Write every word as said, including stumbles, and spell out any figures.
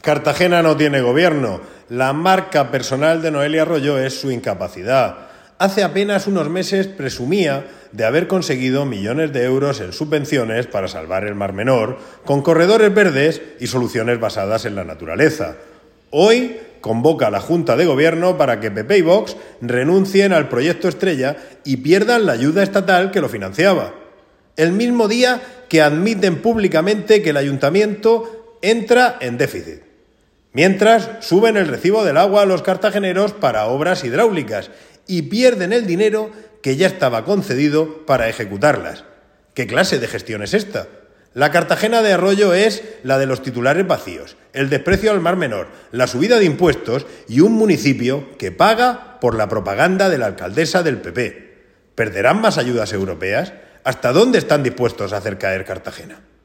Cartagena no tiene gobierno. La marca personal de Noelia Arroyo es su incapacidad. Hace apenas unos meses presumía de haber conseguido millones de euros en subvenciones para salvar el Mar Menor, con corredores verdes y soluciones basadas en la naturaleza. Hoy convoca a la Junta de Gobierno para que P P y Vox renuncien al proyecto estrella y pierdan la ayuda estatal que lo financiaba. El mismo día que admiten públicamente que el ayuntamiento entra en déficit. Mientras, suben el recibo del agua a los cartageneros para obras hidráulicas y pierden el dinero que ya estaba concedido para ejecutarlas. ¿Qué clase de gestión es esta? La Cartagena de Arroyo es la de los titulares vacíos, el desprecio al Mar Menor, la subida de impuestos y un municipio que paga por la propaganda de la alcaldesa del P P. ¿Perderán más ayudas europeas? ¿Hasta dónde están dispuestos a hacer caer Cartagena?